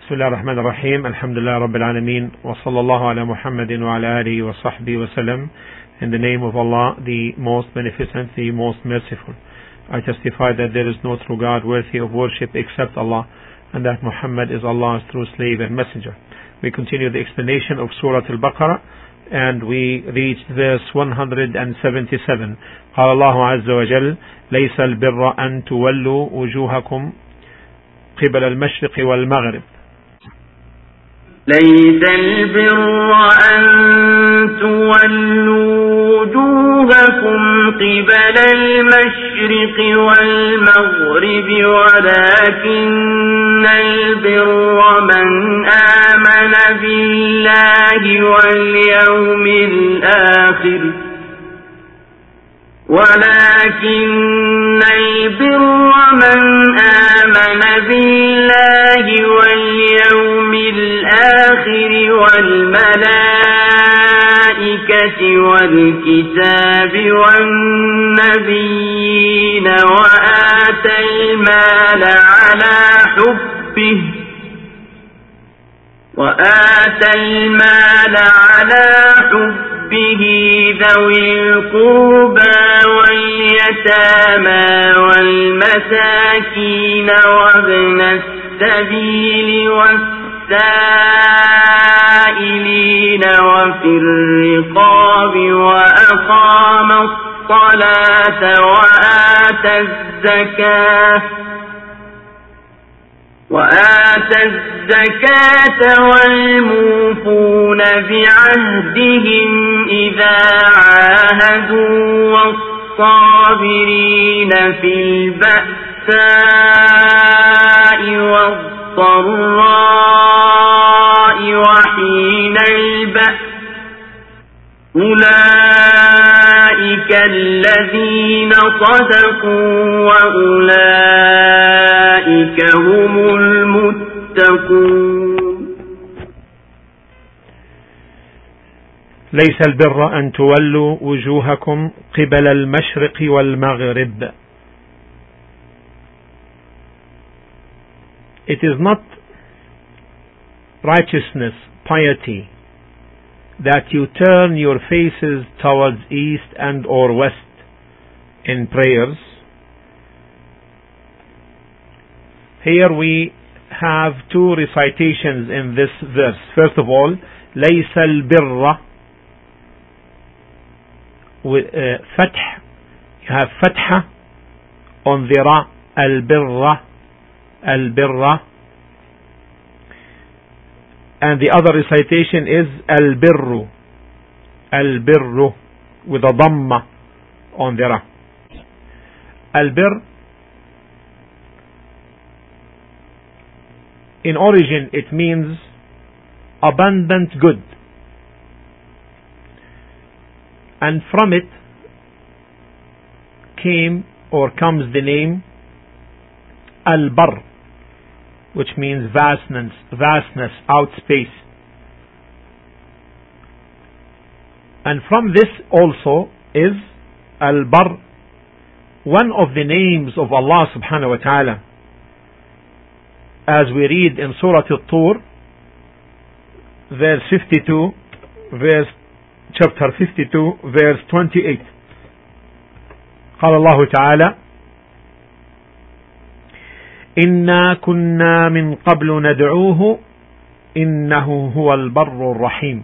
بسم الله الرحمن الرحيم الحمد لله رب العالمين وصلى الله على محمد وعلى آله وصحبه وسلم. In the name of Allah, the most beneficent, the most merciful. I testify that there is no true God worthy of worship except Allah, and that Muhammad is Allah's true slave and messenger. We continue the explanation of Surah Al-Baqarah, and we reached verse 177. قال الله عز وجل ليس البر أن تولوا وجوهكم قبل المشرق والمغرب. ليس البر أن تولوا وجوهكم قبل المشرق والمغرب ولكن البر من آمن بالله واليوم الآخر والملائكة والكتاب والنبيين وآتى المال على حبه ذوي القربى واليتامى والمساكين وابن السبيل والسائلين وفي الرقاب وأقام الصلاة وآتى الزكاة والموفون بعهدهم إذا عاهدوا والصابرين في البأساء والضراء وحين البأس أولئك الذين صدقوا وأولئك هم المتقون. ليس البر أن تولوا وجوهكم قبل المشرق والمغرب. It is not righteousness, piety, that you turn your faces towards east and or west in prayers. Here we have two recitations in this verse. First of all, ليس البر with فتح, you have فتحة on the ra, البر, and the other recitation is البر with a dhamma on the ra. البر, in origin it means abundant good, and from it came or comes the name Al-Bar, which means vastness, outspace. And from this also is Al-Bar, one of the names of Allah subhanahu wa ta'ala, as we read in Surah At-Tur, verse 52, chapter 52, verse 28. قال الله تعالى إنا كنا من قبل ندعوه إنه هو البر الرحيم.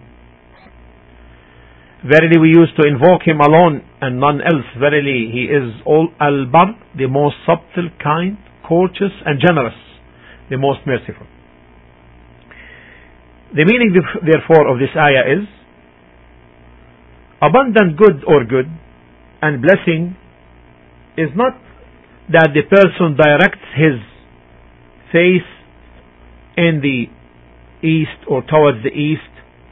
Verily we used to invoke him alone and none else. Verily he is Al-Bar, the most subtle, kind, courteous and generous, the most merciful. The meaning therefore of this ayah is abundant good or good and blessing is not that the person directs his face in the east or towards the east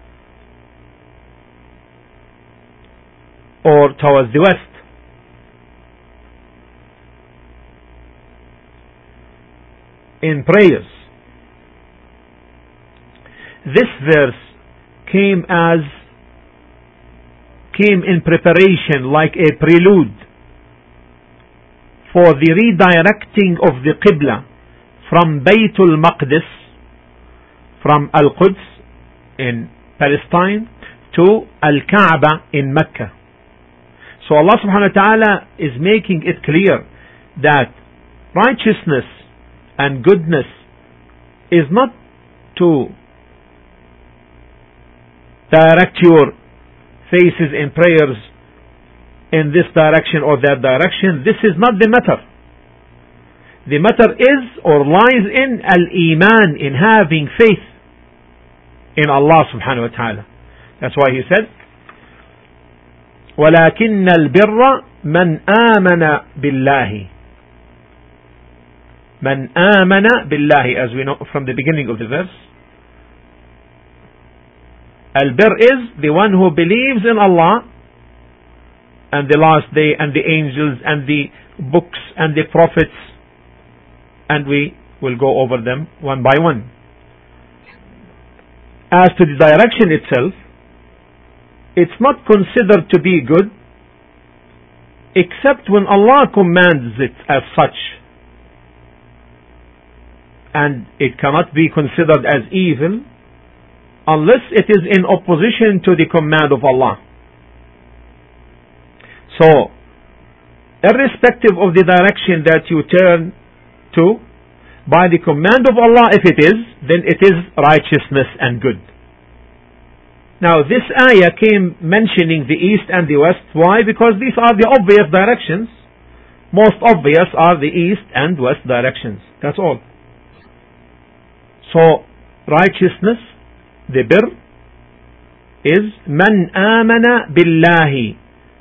or towards the west. In prayers, this verse came in preparation, like a prelude for the redirecting of the Qibla from Baytul Maqdis from Al-Quds in Palestine to Al-Kaaba in Mecca. So Allah subhanahu wa ta'ala is making it clear that righteousness and goodness is not to direct your faces in prayers in this direction or that direction. This is not the matter. The matter is or lies in al-iman, in having faith in Allah subhanahu wa ta'ala. That's why he said, وَلَكِنَّ الْبِرَّ مَنْ آمَنَ بِاللَّهِ. مَنْ آمَنَ بِاللَّهِ, as we know from the beginning of the verse. Al-Bir is the one who believes in Allah and the last day and the angels and the books and the prophets, and we will go over them one by one. As to the direction itself, it's not considered to be good except when Allah commands it as such, and it cannot be considered as evil unless it is in opposition to the command of Allah. So, irrespective of the direction that you turn to, by the command of Allah, if it is, then it is righteousness and good. Now, this ayah came mentioning the east and the west. Why? Because these are the obvious directions. Most obvious are the east and west directions. That's all. So, righteousness, the bir, is man amana billahi,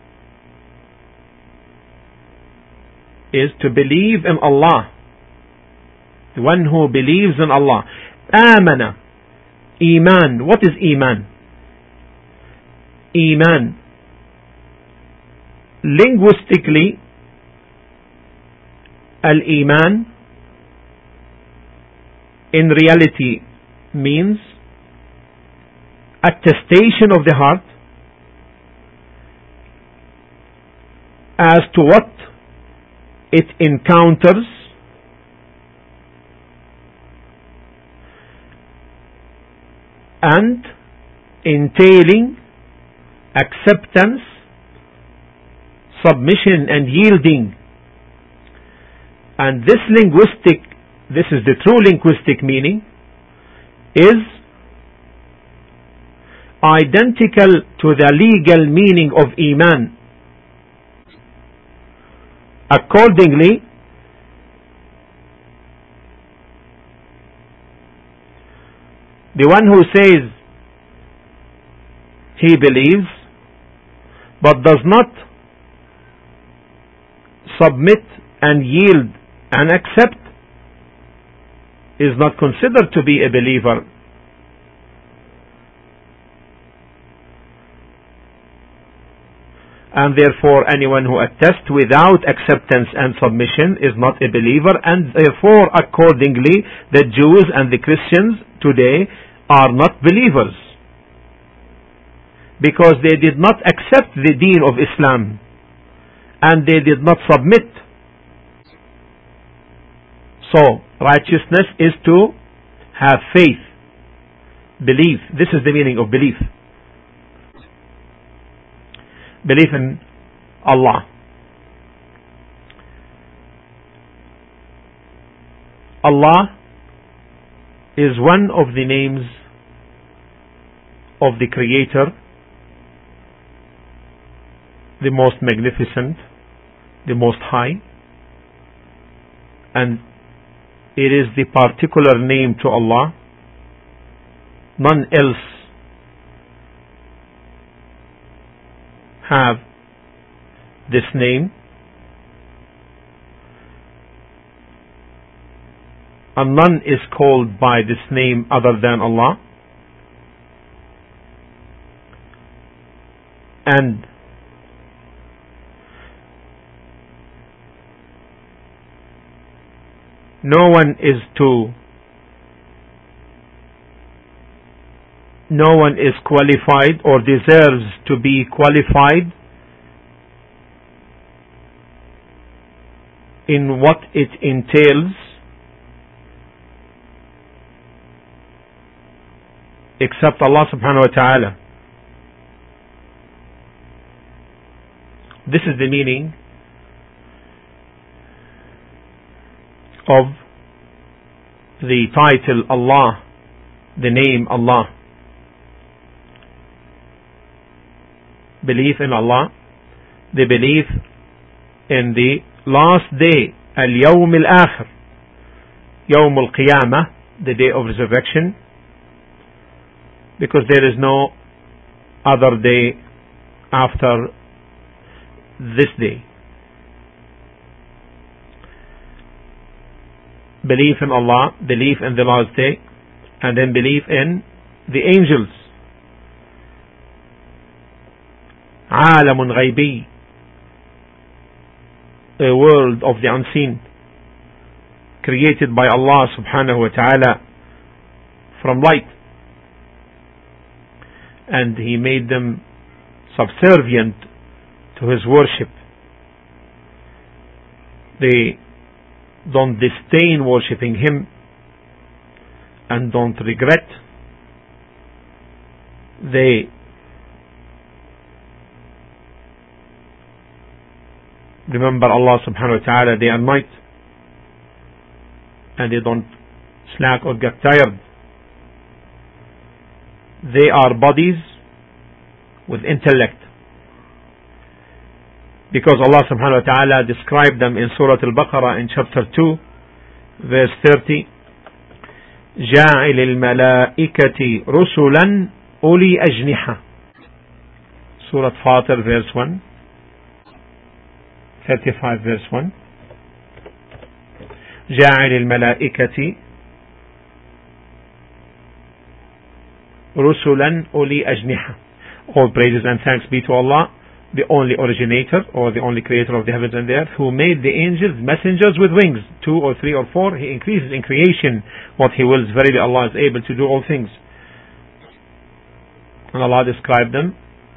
is to believe in Allah. The one who believes in Allah. Amana, iman. What is iman? Iman, linguistically, al-iman in reality means attestation of the heart as to what it encounters and entailing acceptance, submission and yielding. And this is the true linguistic meaning, is identical to the legal meaning of iman. Accordingly, the one who says he believes but does not submit and yield and accept is not considered to be a believer. And therefore anyone who attests without acceptance and submission is not a believer, and therefore accordingly the Jews and the Christians today are not believers, because they did not accept the deen of Islam and they did not submit. So righteousness is to have faith, belief. This is the meaning of belief. Belief in Allah. Allah is one of the names of the Creator, the most magnificent, the most high, and it is the particular name to Allah. None else have this name, and none is called by this name other than Allah. And no one is qualified or deserves to be qualified in what it entails except Allah subhanahu wa ta'ala. This is the meaning of the title Allah, the name Allah. Belief in Allah, the belief in the last day, al-yawm al-akhir, yawm al-qiyamah, the day of resurrection, because there is no other day after this day. Belief in Allah, belief in the last day, and then belief in the angels. عالم غيبي, a world of the unseen, created by Allah subhanahu wa ta'ala from light, and He made them subservient to His worship. They don't disdain worshipping Him and don't regret. They remember Allah subhanahu wa ta'ala day and night, and they don't slack or get tired. They are bodies with intellect, because Allah subhanahu wa ta'ala described them in Surah Al-Baqarah in chapter 2 verse 30. جاعل الملائكة رسلا أولي أجنحة. Surah Fatir verse 1, 35 verse 1. جاعل الملائكة رسلا أولي أجنحة. All praises and thanks be to Allah, the only originator or the only creator of the heavens and the earth, who made the angels messengers with wings, 2 or 3 or 4. He increases in creation what He wills. Verily Allah is able to do all things. And Allah described them,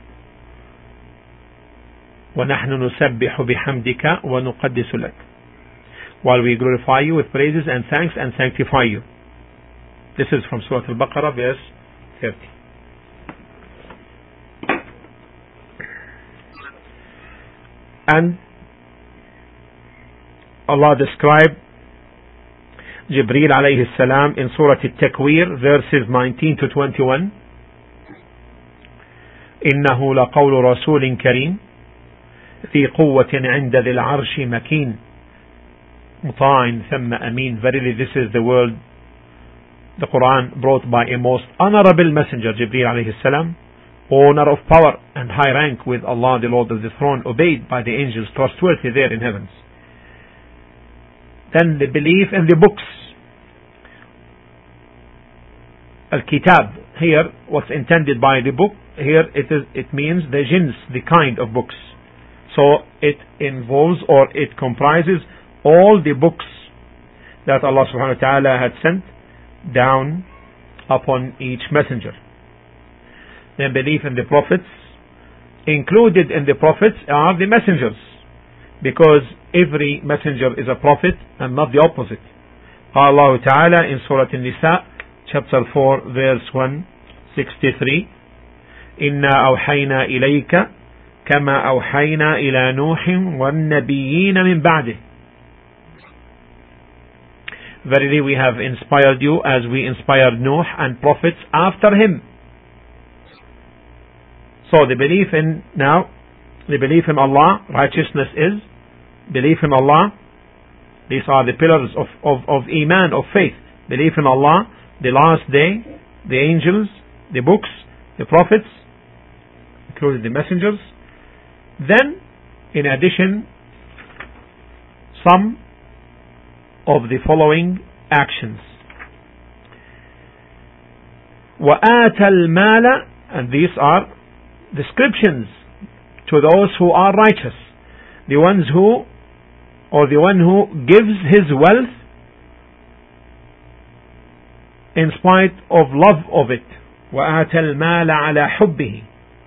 وَنَحْنُ نُسَبِّحُ بِحَمْدِكَ وَنُقَدِّسُ لَكَ, while we glorify You with praises and thanks and sanctify You. This is from Surah Al-Baqarah verse 30. And Allah described Jibreel alayhi salam in Surah Al-Takwir verses 19 to 21. إنه لقول رسول كريم ذي قوة عند ذي العرش مكين مطاع ثم أمين. Verily this is the word, the Quran, brought by a most honorable messenger, Jibreel alayhi salam, owner of power and high rank with Allah, the Lord of the throne, obeyed by the angels, trustworthy there in heavens. Then the belief in the books, Al-Kitab. Here, what's intended by the book, here it means the jins, the kind of books. So it involves, or it comprises, all the books that Allah subhanahu wa ta'ala had sent down upon each messenger. Then belief in the prophets. Included in the prophets are the messengers, because every messenger is a prophet and not the opposite. Allah Ta'ala in Surah An-Nisa chapter 4 verse 163, إِنَّا أَوْحَيْنَا إِلَيْكَ كَمَا أَوْحَيْنَا إِلَى نُوحٍ وَالنَّبِيِّينَ مِنْ بَعْدِهِ. Verily we have inspired you as we inspired Nuh and prophets after him. So the belief in Allah, righteousness is belief in Allah. These are the pillars of Iman, of faith. Belief in Allah, the last day, the angels, the books, the prophets, including the messengers. Then, in addition, some of the following actions. وَآتَ الْمَالَ, and these are descriptions to those who are righteous, the one who gives his wealth in spite of love of it. وَآتَ الْمَالَ عَلَى حُبِّهِ.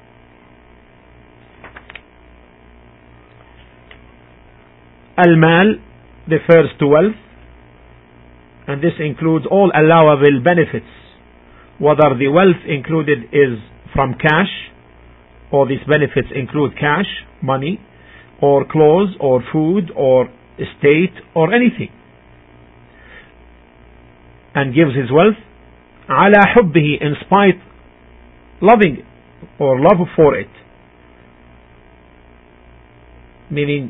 Al-mal refers to wealth, and this includes all allowable benefits whether the wealth included is from cash, or these benefits include cash, money, or clothes, or food, or estate, or anything, and gives his wealth على حبه, in spite loving or love for it, meaning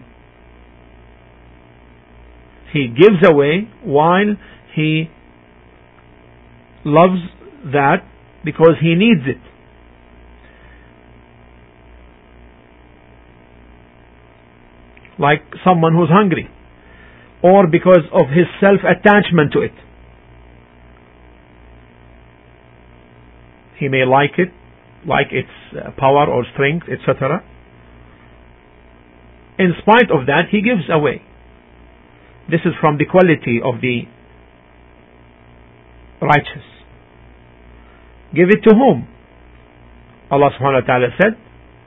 he gives away while he loves that because he needs it. Like someone who's hungry, or because of his self-attachment to it. He may like it, like its power or strength, etc. In spite of that, he gives away. This is from the quality of the righteous. Give it to whom? Allah subhanahu wa ta'ala said,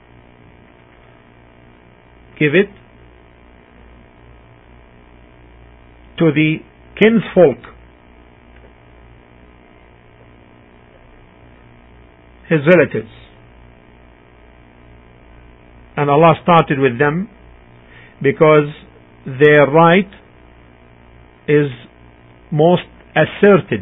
give it to the kinsfolk, his relatives. And Allah started with them because their right is most asserted.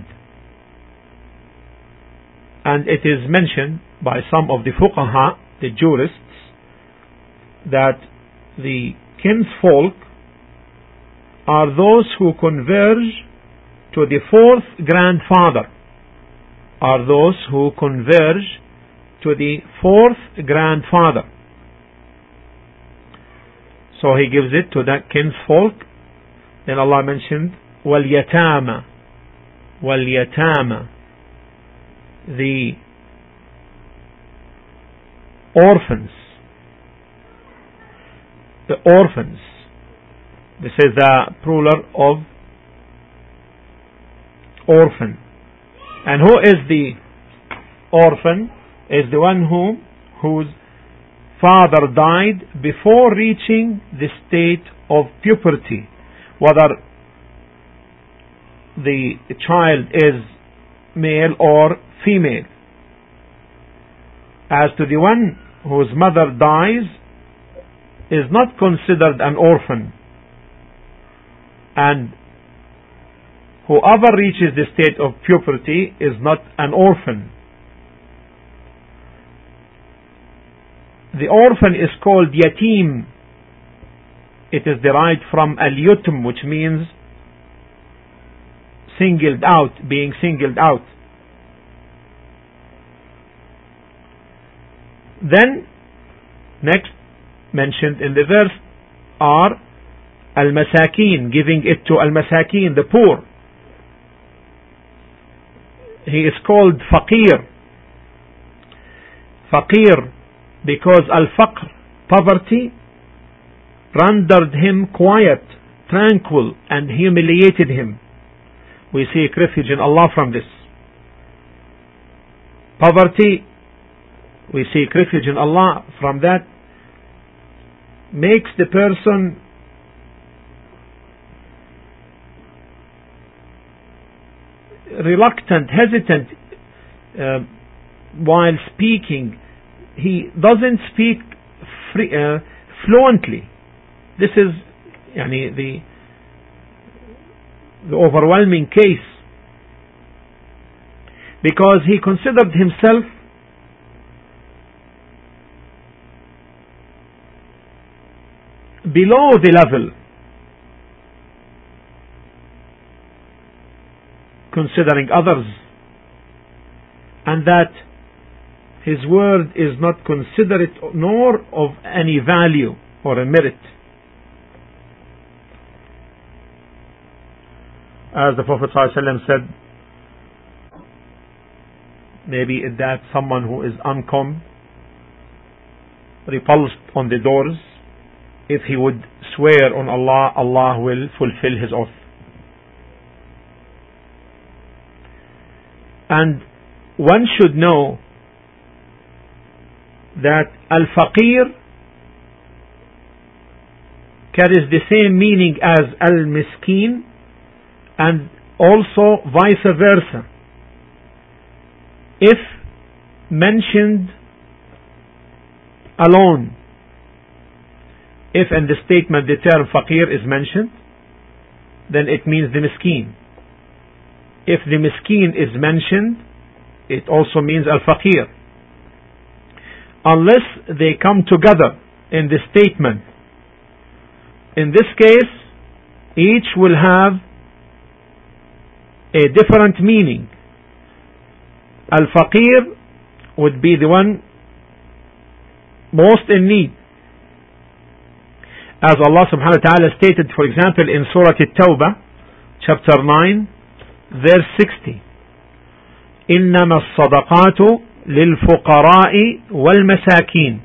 And it is mentioned by some of the fuqaha, the jurists, that the kinsfolk are those who converge to the fourth grandfather, are those who converge to the fourth grandfather. So he gives it to that kinsfolk. Then Allah mentioned وَالْيَتَامَ, وَالْيَتَامَ, the orphans, the orphans. This is the plural of orphan. And who is the orphan? Is the one whose father died before reaching the state of puberty, whether the child is male or female. As to the one whose mother dies, is not considered an orphan, and whoever reaches the state of puberty is not an orphan. The orphan is called yatim. It is derived from al-yutum, which means singled out, being singled out. Then, next mentioned in the verse are al-masakin, giving it to al-masakin, the poor. He is called faqir. Faqir because al-faqr, poverty, rendered him quiet, tranquil, and humiliated him. We seek refuge in Allah from this. Poverty, we seek refuge in Allah from that, makes the person reluctant, hesitant while speaking. He doesn't speak fluently. This is the overwhelming case, because he considered himself below the level, considering others, and that his word is not considerate nor of any value or a merit. As the Prophet ﷺ said, maybe that someone who is uncombed, repulsed on the doors, if he would swear on Allah, Allah will fulfill his oath. And one should know that al-faqir carries the same meaning as al-miskin, and also vice versa. if mentioned alone. If in the statement the term faqir is mentioned, then it means the miskin. If the miskin is mentioned, it also means al-faqir. Unless they come together in the statement. In this case, each will have a different meaning. Al-faqir would be the one most in need. As Allah subhanahu wa ta'ala stated, for example, in Surah At-Tawbah, chapter 9, verse 60. إنما الصدقات للفقراء والمساكين.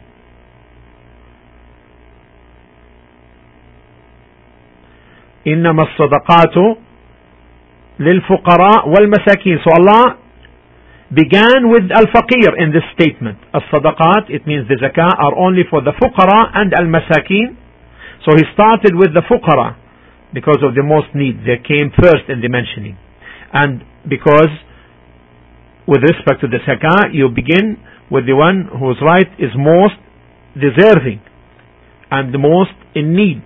إنما الصدقات للفقراء والمساكين. So Allah began with al-faqir in this statement. As-sadaqat, it means the zakah, are only for the fuqara and al-masakin. So he started with the fuqara because of the most need. They came first in the mentioning. And because with respect to the zakah, you begin with the one whose right is most deserving and the most in need.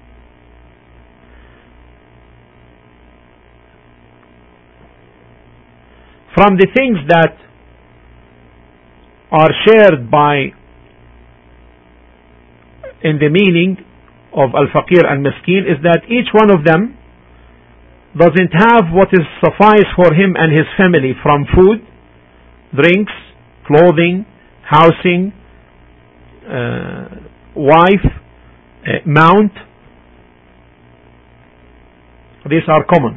From the things that are shared by in the meaning of al-faqir and miskin is that each one of them doesn't have what is suffice for him and his family from food, drinks, clothing, housing, wife, mount. These are common.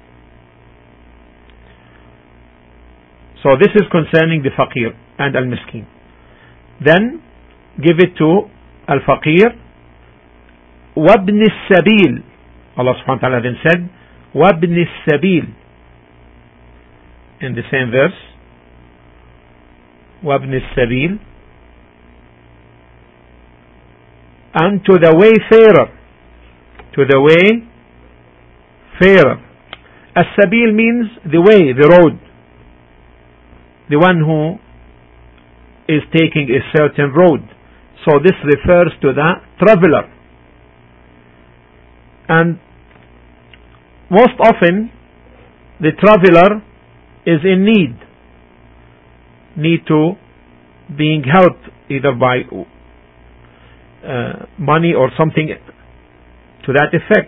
So this is concerning the faqir and al-miskin. Then give it to al-faqir وابن السبيل. Allah subhanahu wa ta'ala then said وابن السبيل in the same verse. وابن السبيل, and to the wayfarer. To the wayfarer. As-sabil means the way, the road. The one who is taking a certain road. So this refers to the traveler. And most often the traveler is in need to being helped either by money or something to that effect.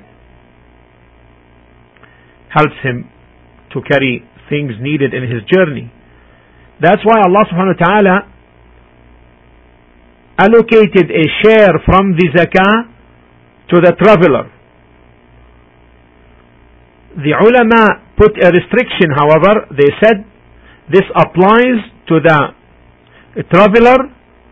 Helps him to carry things needed in his journey. That's why Allah subhanahu wa ta'ala allocated a share from the zakah to the traveler. The ulama put a restriction, however. They said this applies to the traveler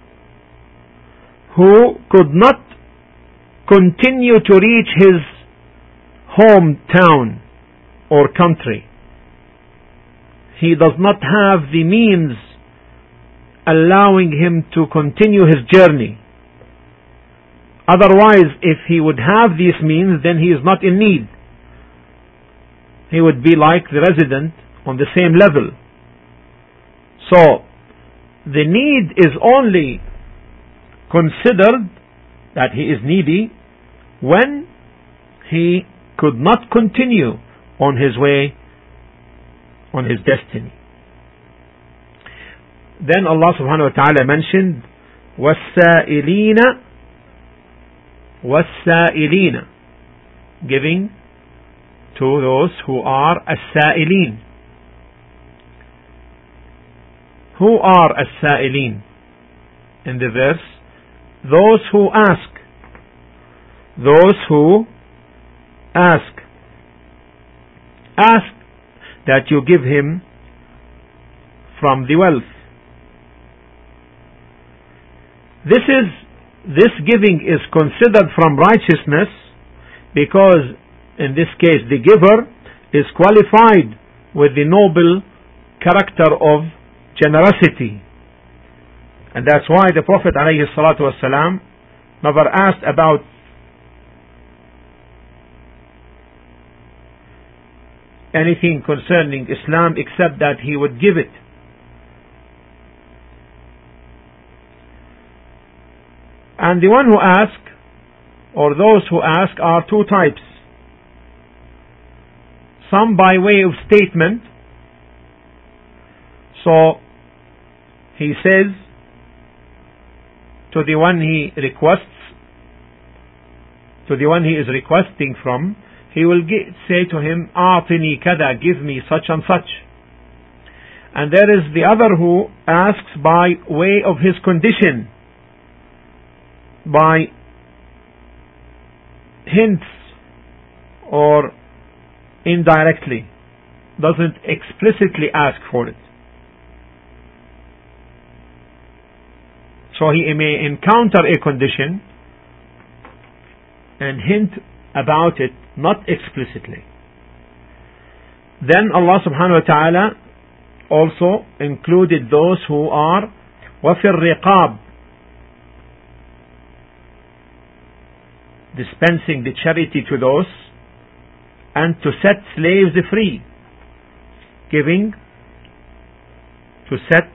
who could not continue to reach his hometown or country. He does not have the means allowing him to continue his journey. Otherwise, if he would have these means, then he is not in need. He would be like the resident on the same level. So, the need is only considered that he is needy when he could not continue on his way, on his destiny. Then Allah subhanahu wa ta'ala mentioned وَالسَّائِلِينَ, giving to those who are as-sa'ilin. Who are as-sa'ilin? In the verse, those who ask. Those who ask. Ask that you give him from the wealth. This giving is considered from righteousness because in this case the giver is qualified with the noble character of generosity. And that's why the Prophet ﷺ never asked about anything concerning Islam except that he would give it And the one who asks, or those who ask, are two types. Some by way of statement. So he says to the one he requests, to the one he is requesting from, he will say to him, "A'tini kada, give me such and such." And there is the other who asks by way of his condition, by hints or indirectly, doesn't explicitly ask for it. So he may encounter a condition and hint about it, not explicitly. Then Allah subhanahu wa ta'ala also included those who are وَفِي الرِّقَابِ, dispensing the charity to those, and to set slaves free, giving to set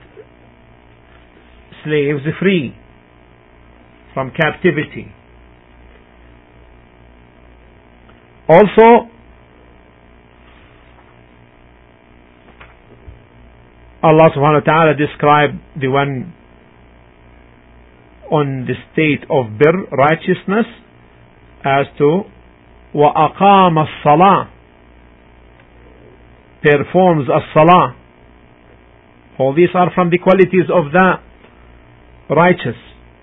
slaves free from captivity. Also, Allah subhanahu wa ta'ala described the one on the state of birr, righteousness, as to وَأَقَامَ الصَّلَاةِ, performs as-salah. All these are from the qualities of the righteous.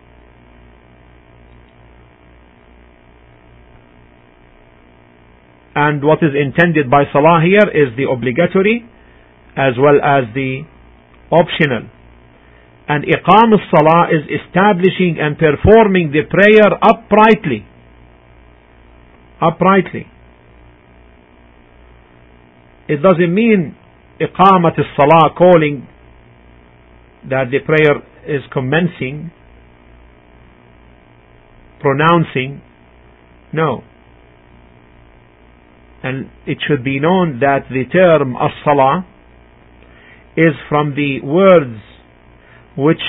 And what is intended by salah here is the obligatory as well as the optional. And iqam as-salah is establishing and performing the prayer uprightly. Uprightly. It doesn't mean iqamat as-salah, calling that the prayer is commencing, pronouncing. No. And it should be known that the term as-salah is from the words which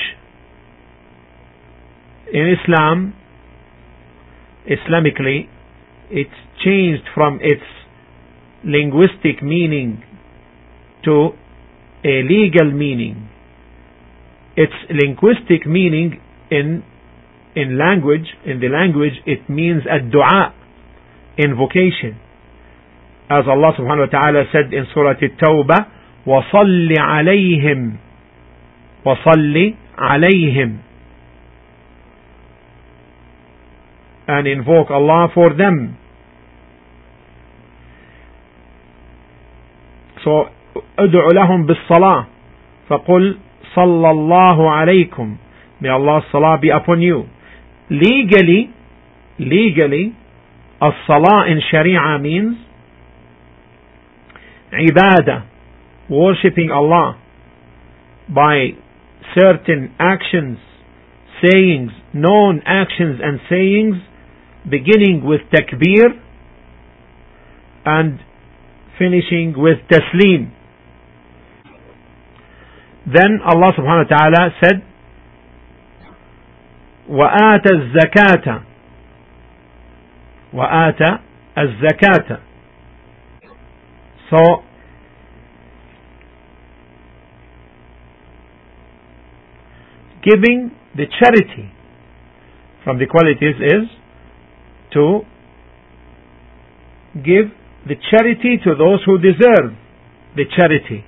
in Islam, Islamically, it's changed from its linguistic meaning to a legal meaning. Its linguistic meaning in language, in the language, it means ad-du'a, invocation. As Allah subhanahu wa ta'ala said in Surah At-Tawbah, وَصَلِّ عَلَيْهِمْ, وَصَلِّ عَلَيْهِمْ, and invoke Allah for them. So, ادعو لهم بالصلاة فقل صلى الله عليكم, may Allah's salah be upon you. Legally, as-salah in Sharia means ibadah, worshipping Allah by certain actions, sayings, known actions and sayings, beginning with takbir and finishing with taslim. Then Allah subhanahu wa ta'ala said, وَآتَ الزَّكَاةَ, وَآتَ الزَّكَاةَ. So, giving the charity from the qualities is to give the charity to those who deserve the charity.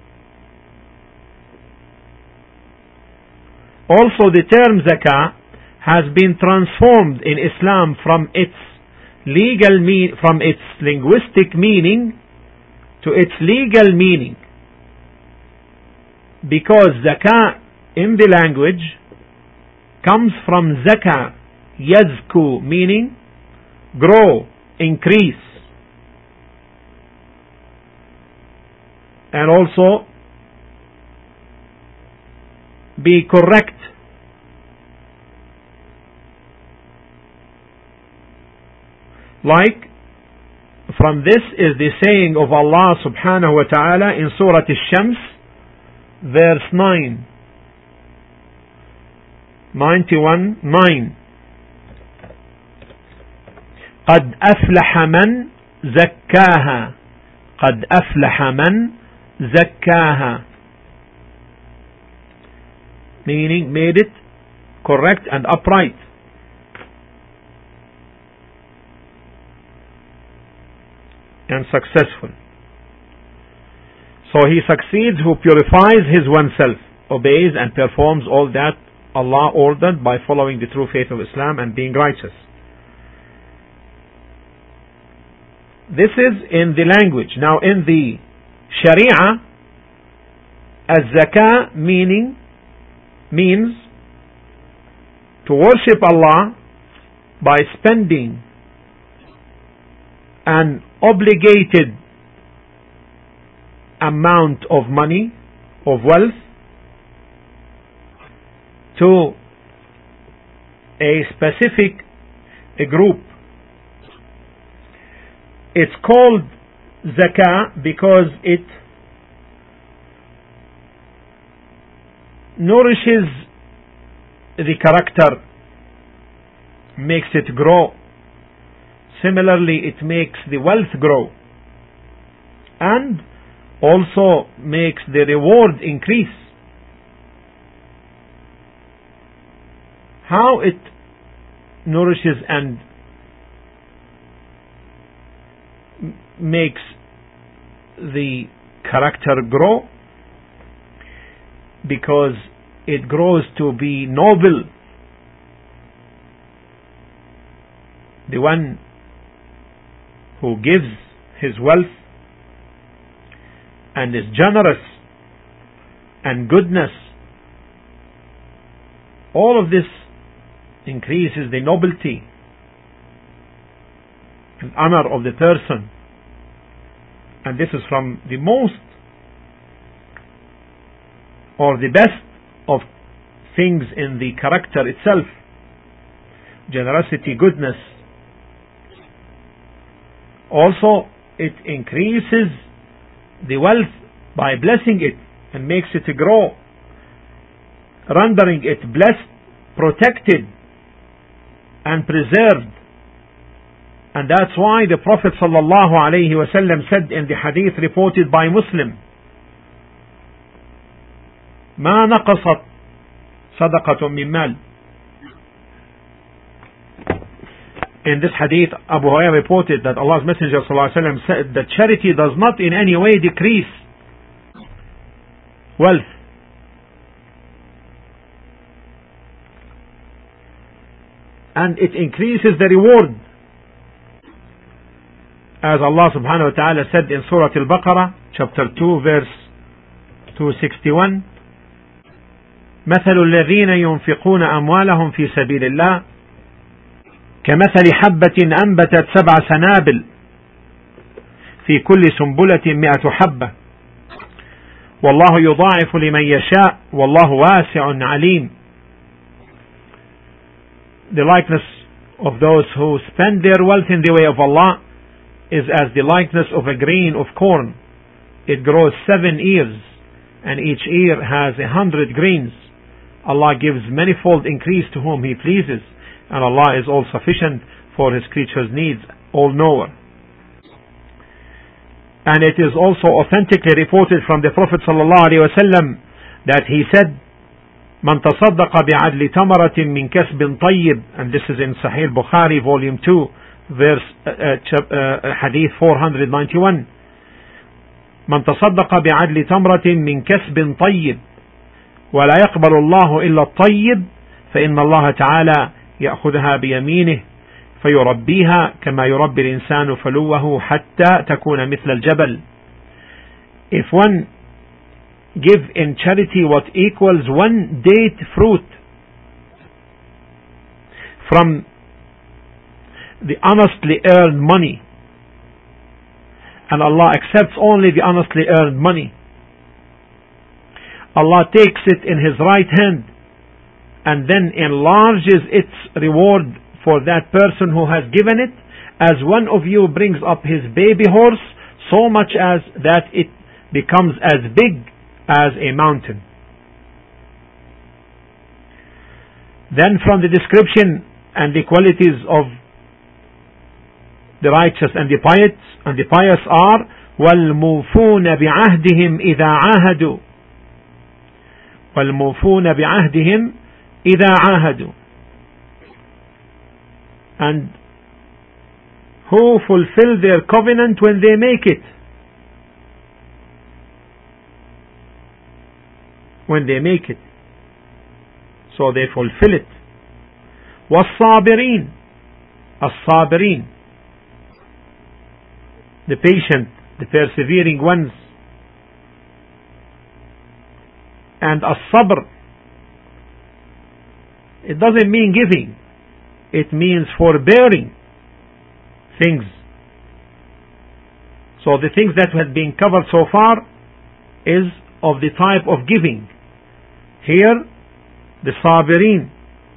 Also, the term zakah has been transformed in Islam from its from its linguistic meaning to its legal meaning, because zakah in the language comes from zakah, yazku, meaning grow, increase, and also be correct. Like, from this is the saying of Allah subhanahu wa ta'ala in Surah Ash-Shams, verse 9, 91:9. قد أفلح من زكاها. قد أفلح من زكاها. Meaning made it correct and upright. And successful. So he succeeds who purifies his oneself, obeys and performs all that Allah ordered by following the true faith of Islam and being righteous. This is in the language. Now in the Sharia, az-zakah means to worship Allah by spending an obligated amount of money, of wealth, to a specific group. It's called zakah because it nourishes the character, makes it grow. Similarly, it makes the wealth grow and also makes the reward increase. How it nourishes and makes the character grow? Because it grows to be noble. The one who gives his wealth and is generous and goodness, all of this increases the nobility and honor of the person. And this is from the most or the best of things in the character itself. Generosity, goodness. Also, it increases the wealth by blessing it and makes it grow, rendering it blessed, protected and preserved. And that's why the Prophet ﷺ said in the hadith reported by Muslim, ما نقصت صدقة من مال. In this hadith, Abu Hurairah reported that Allah's Messenger ﷺ said that charity does not in any way decrease wealth. And it increases the reward. As Allah subhanahu wa ta'ala said in Surah Al-Baqarah, chapter 2, verse 261, مثل الذين ينفقون أموالهم في سبيل الله كمثل حبة أنبتت 7 سنابل في كل سنبلة 100 حبة والله يضاعف لمن يشاء والله واسع عليم. The likeness of those who spend their wealth in the way of Allah is as the likeness of a grain of corn. It grows 7 ears, and each ear has 100 grains. Allah gives manifold increase to whom He pleases, and Allah is all sufficient for His creatures' needs, all knower. And it is also authentically reported from the Prophet ﷺ that he said, من تصدق بعدل تمرة من كسب طيب, and this is in Sahih Bukhari volume 2 verse hadith 491, من تصدق بعدل تمرة من كسب طيب ولا يقبل الله إلا الطيب فإن الله تعالى يأخذها بيمينه فيربيها كما يربي الإنسان فلوه حتى تكون مثل الجبل. If one give in charity what equals 1 date fruit from the honestly earned money, and Allah accepts only the honestly earned money, Allah takes it in His right hand and then enlarges its reward for that person who has given it, as one of you brings up his baby horse, so much as that it becomes as big as a mountain. Then from the description and the qualities of the righteous and the pious are وَالْمُوفُونَ بِعَهْدِهِمْ إِذَا عَاهَدُوا وَالْمُوفُونَ بِعَهْدِهِمْ إِذَا عَاهَدُوا, and who fulfill their covenant when they make it. When they make it, so they fulfill it. وَالصَّابِرِينَ, الصابرين, the patient, the persevering ones. And as-sabr, it doesn't mean giving, it means forbearing things. So the things that have been covered so far is of the type of giving. Here, the sabirin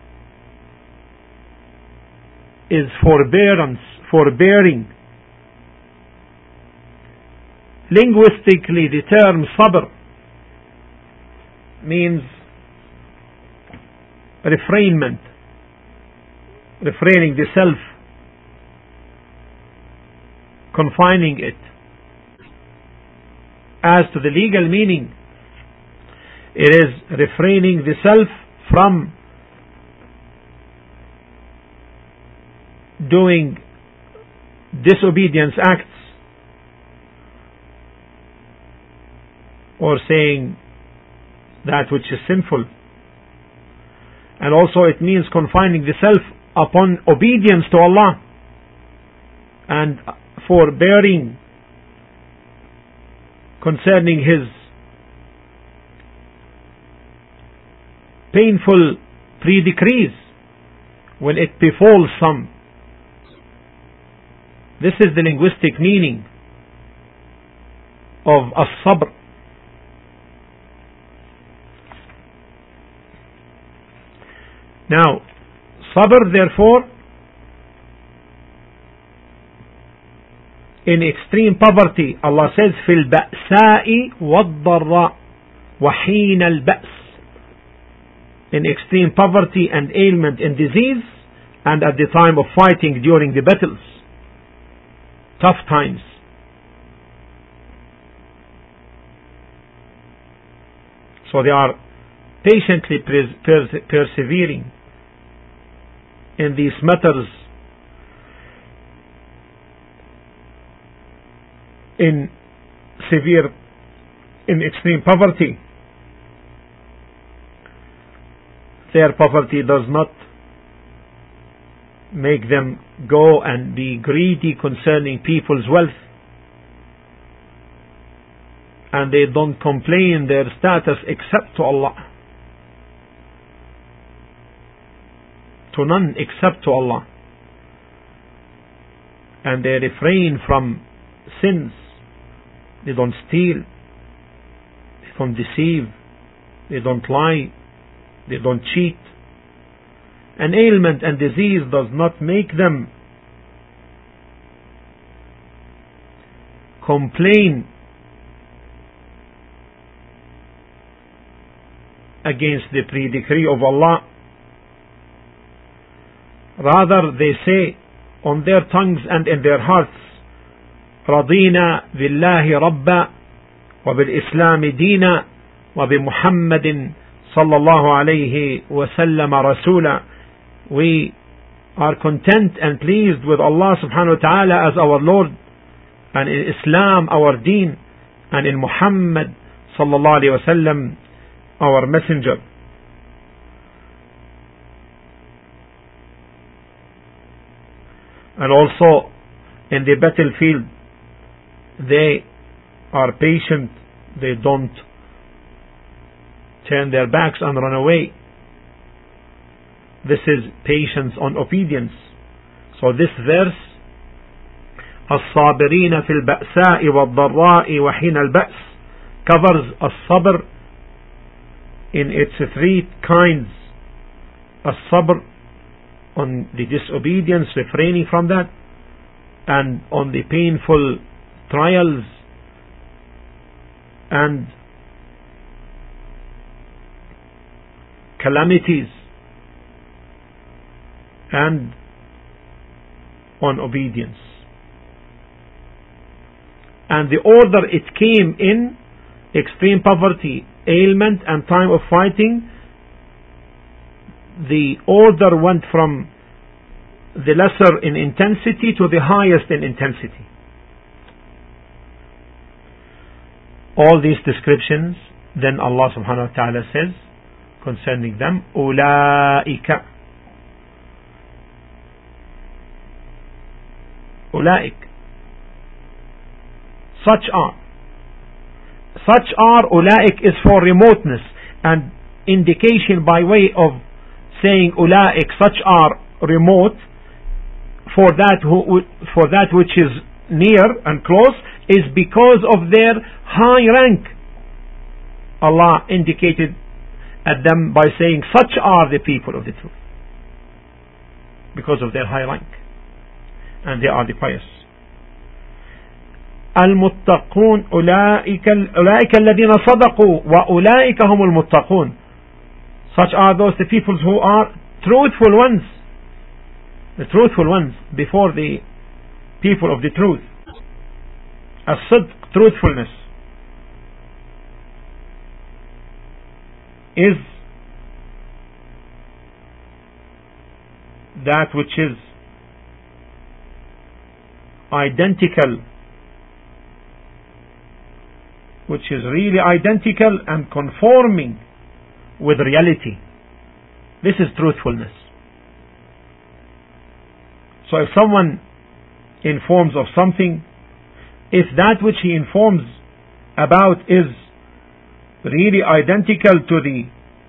is forbearance, forbearing. Linguistically, the term sabr means refraining the self, confining it. As to the legal meaning, it is refraining the self from doing disobedience acts or saying that which is sinful. And also it means confining the self upon obedience to Allah and forbearing concerning His painful pre-decrees when it befalls some. This is the linguistic meaning of as-sabr. Now, sabr, therefore, in extreme poverty, Allah says, فِي الْبَأْسَاءِ وَالضَّرَّاءِ وَحِينَ الْبَأْسِ, in extreme poverty and ailment and disease, and at the time of fighting during the battles, tough times. So they are patiently persevering in these matters in extreme poverty. Their poverty does not make them go and be greedy concerning people's wealth, and they don't complain their status except to Allah, to none except to Allah, and they refrain from sins. They don't steal, they don't deceive, they don't lie, they don't cheat. An ailment and disease does not make them complain against the pre-decree of Allah. Rather, they say on their tongues and in their hearts, رضينا بالله ربا وبالإسلام دينا وبمحمد صلى الله عليه وسلم رسولا. We are content and pleased with Allah subhanahu wa ta'ala as our Lord, and in Islam our deen, and in Muhammad sallallahu alayhi wa sallam our messenger. And also in the battlefield they are patient, they don't turn their backs and run away. This is patience on obedience. So this verse, الصابرين في البأساء والضراء وحين البأس, covers الصبر in its three kinds. الصبر on the disobedience, refraining from that, and on the painful trials and calamities, and on obedience. and the order it came in, extreme poverty, ailment, and time of fighting, the order went from the lesser in intensity to the highest in intensity. All these descriptions, then Allah subhanahu wa ta'ala says concerning them, أولئك such are أولئك is for remoteness and indication by way of saying أولئك, such are remote, for that which is near and close, is because of their high rank. Allah indicated at them by saying such are the people of the truth, because of their high rank, and they are the pious. المتقون أولئك الذين صدقوا وأولئك هم المتقون. Such are those the people who are truthful ones, the truthful ones before the people of the truth. As-sidq, truthfulness, is that which is identical, which is really identical and conforming with reality. This is truthfulness. So if someone informs of something, if that which he informs about is really identical to the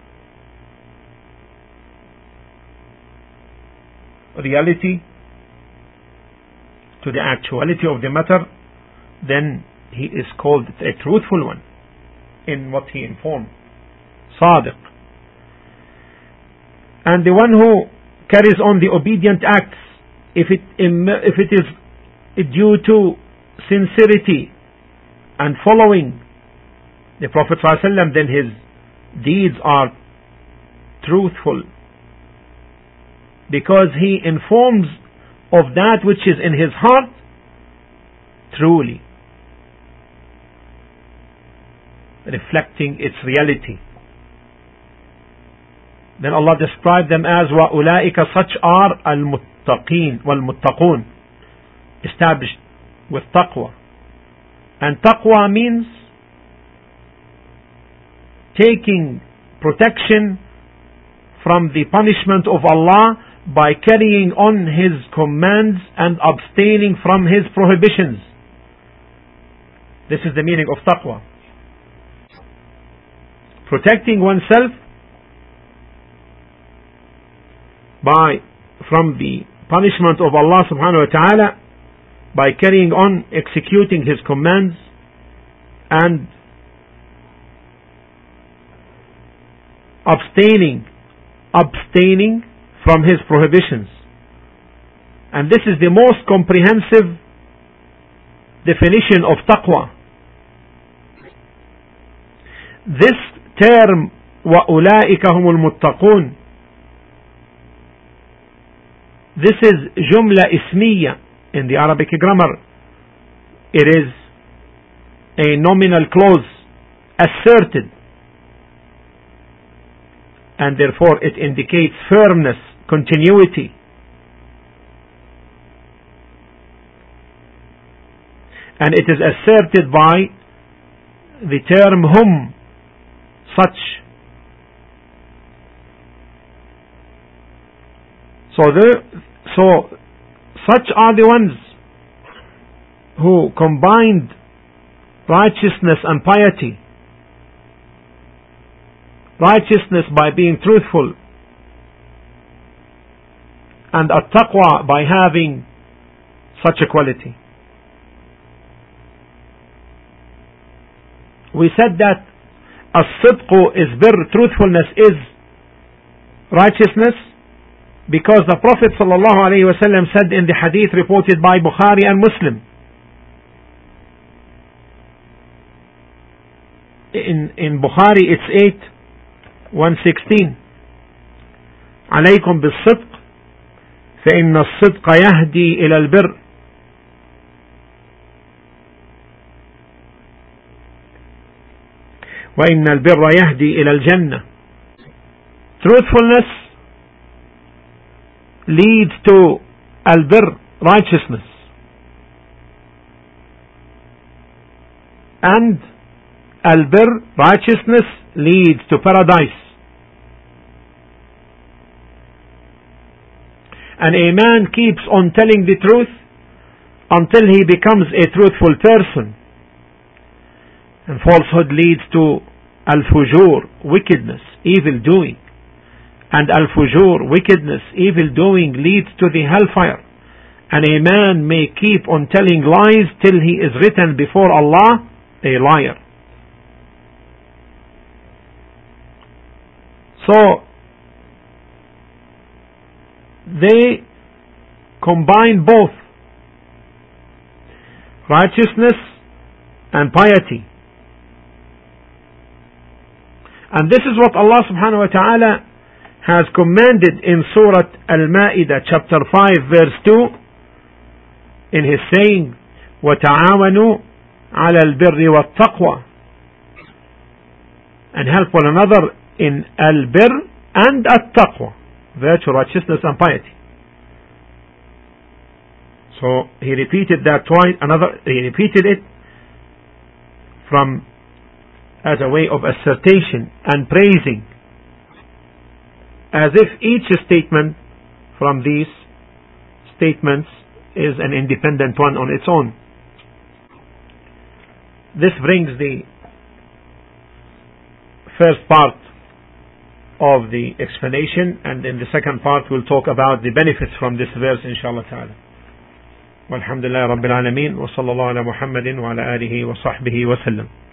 reality, to the actuality of the matter, then he is called a truthful one in what he informed. Sadiq. And the one who carries on the obedient acts, if it is due to sincerity and following the Prophet ﷺ, then his deeds are truthful, because he informs of that which is in his heart truly, reflecting its reality. Then Allah described them as وَأُولَٰئِكَ, such are al-muttaqeen wal-muttaqoon, established with taqwa. And taqwa means taking protection from the punishment of Allah by carrying on His commands and abstaining from His prohibitions. This is the meaning of taqwa. Protecting oneself from the punishment of Allah subhanahu wa ta'ala by carrying on executing His commands and abstaining from His prohibitions. And this is the most comprehensive definition of taqwa. This term وَأُولَٰئِكَ هُمُ الْمُتَّقُونَ, this is jumla ismiya in the Arabic grammar. It is a nominal clause asserted, and therefore it indicates firmness, continuity. And it is asserted by the term hum, such. So such are the ones who combined righteousness and piety. Righteousness by being truthful, and at-taqwa by having such a quality. We said that as-sidqu is birr, truthfulness is righteousness, because the Prophet ﷺ said in the hadith reported by Bukhari and Muslim, in Bukhari it's 8:116, عليكم بالصدق فإن الصدق يهدي إلى البر وإن البر يهدي إلى الجنة. Truthfulness leads to al-birr, righteousness, and al-birr, righteousness, leads to paradise. And a man keeps on telling the truth until he becomes a truthful person. And falsehood leads to al-fujur, wickedness, evil doing. And al-fujur, wickedness, evil doing leads to the hellfire. And a man may keep on telling lies till he is written before Allah a liar. So they combine both righteousness and piety. And this is what Allah subhanahu wa ta'ala has commanded in Surah Al-Ma'idah chapter 5 verse 2 in His saying, وَتَعَاوَنُوا عَلَى الْبِرِّ وَالتَّقْوَى, and help one another in al-birr and at-taqwa, virtue, righteousness and piety. So he repeated that twice. He repeated it as a way of assertion and praising, as if each statement from these statements is an independent one on its own. This brings the first part of the explanation, and in the second part we'll talk about the benefits from this verse, inshallah ta'ala. Walhamdulillah Rabbil Alameen, wa sallallahu ala Muhammadin wa ala alihi wa sahbihi wa sallam.